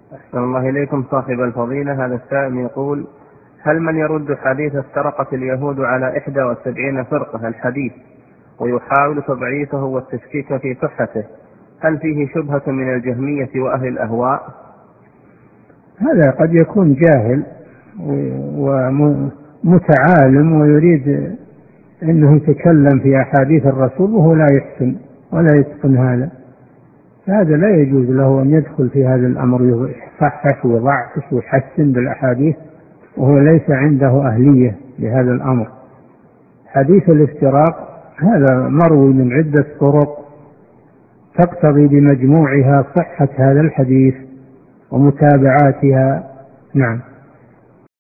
أحسن الله إليكم صاحب الفضيلة. هذا السائل يقول: هل من يرد حديث افترقت اليهود على 71 فرقة الحديث ويحاول تضعيفه والتشكيك في صحته، هل فيه شبهة من الجهمية وأهل الأهواء؟ هذا قد يكون جاهل ومتعالم ويريد أنه يتكلم في أحاديث الرسول وهو لا يحسن ولا يتقن هذا لا يجوز له أن يدخل في هذا الأمر، يصحح ويضعف ويحسن بالأحاديث وهو ليس عنده أهلية لهذا الأمر. حديث الافتراق هذا مروي من عدة طرق تقتضي بمجموعها صحة هذا الحديث ومتابعاتها. نعم.